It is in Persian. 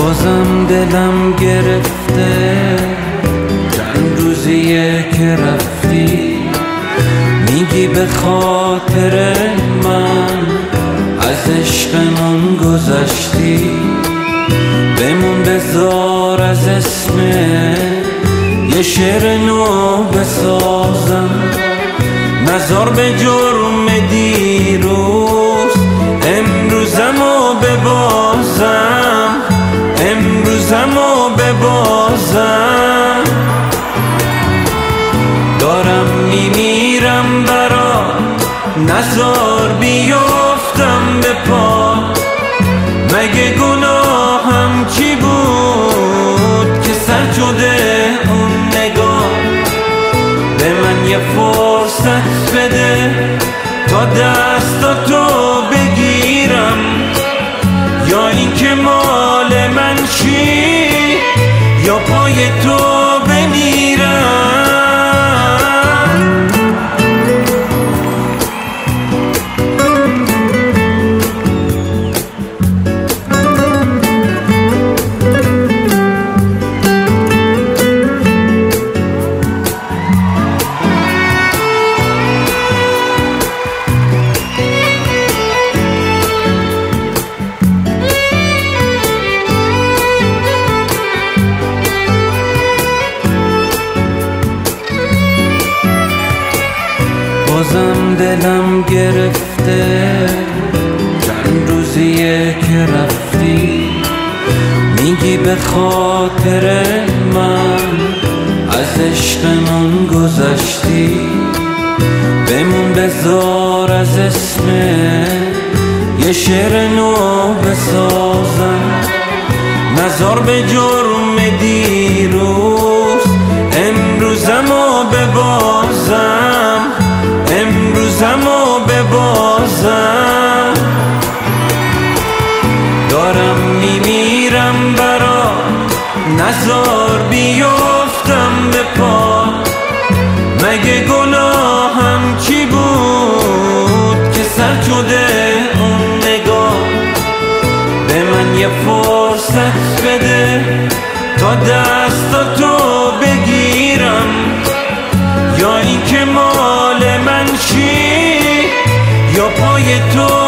بازم دلم گرفته چند روزیه که رفتی، میگی به خاطر من از عشقمون گذشتی. بمون بذار از اسم یه شعر نو بسازم، نذار به جرم دیروز امروزمو ببازم، امروزمو ببازم. دارم میمیرم برات، نذار بیفتم به پا. مگه گناهم چی بود که سر شده اون نگاه؟ به من یه فرصت بده تا دستاتو بگیرم، یا اینکه مال من چی یا پای تو بمیرم. بازم دلم گرفته چند روزیه که رفتی، میگی به خاطر من از عشقمون گذشتی. بمون بذار از اسم یه شعر نو بسازم، نذار به جرم دیروز امروزمو ببازم، امروزمو ببازم. دارم میمیرم برات، نذار بیفتم به پا. مگه گناهم چی بود که سر شده اون نگاه؟ به من یه فرصت بده تا دستاتو بگیرم، یا اینکه مال من چی یا پای تو